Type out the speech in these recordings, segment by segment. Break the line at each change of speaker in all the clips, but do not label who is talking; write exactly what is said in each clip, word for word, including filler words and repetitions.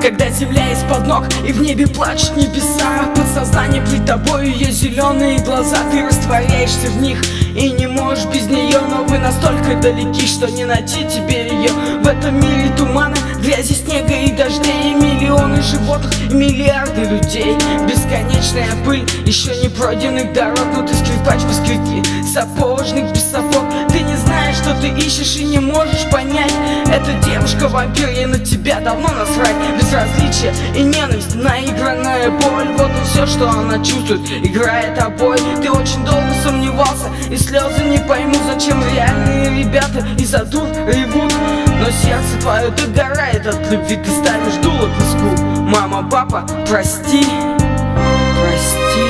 когда земля из-под ног и в небе плачут небеса. Подсознание пред тобою, ее зеленые глаза, ты растворяешься в них и не можешь без нее. Но вы настолько далеки, что не найти тебе ее. В этом мире тумана, грязи, снега и дождей, и миллионы животных, и миллиарды людей. Бесконечная пыль еще не пройденных дорог, но ты скрипач без скрипки, сапожник без сапог. Ты не знаешь, что ты ищешь, и не можешь понять. Эта девушка-вампир, ей на тебя давно насрать. Безразличие и ненависть, наигранная боль, вот и все, что она чувствует, играя тобой. Ты очень долго сомневался, и слезы не поймут, зачем реальные ребята из-за дур ревут. Но сердце твое догорает от любви, ты ставишь дуло к виску. Мама, папа, прости, прости.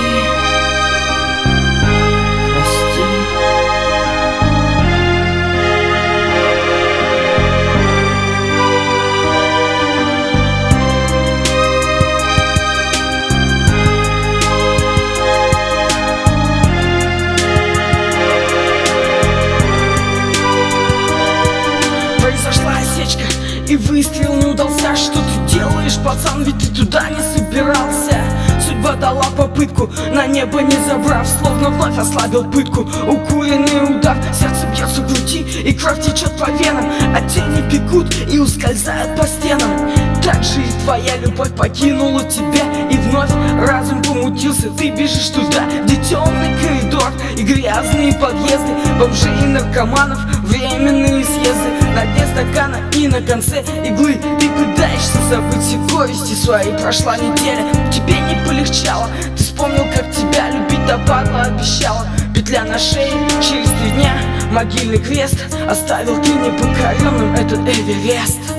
Произошла осечка, и выстрел не удался. Что ты делаешь, пацан, ведь ты туда не собирался. Судьба дала попытку, на небо не забрав, словно вновь ослабил пытку. Укуренный удар, сердце бьется в груди, и кровь течет по венам, а тени бегут и ускользают по стенам. Так же и твоя любовь покинула тебя, и вновь разум помутился. Ты бежишь туда, где темный коридор и грязные подъезды, бомжей и наркоманов, временные съезды. На дне стакана и на конце иглы ты пытаешься забыть все горести свои. Прошла неделя, тебе не полегчало. Ты вспомнил, как тебя любить до падла обещала. Петля на шее, через три дня могильный крест, оставил ты непокоренным этот Эверест.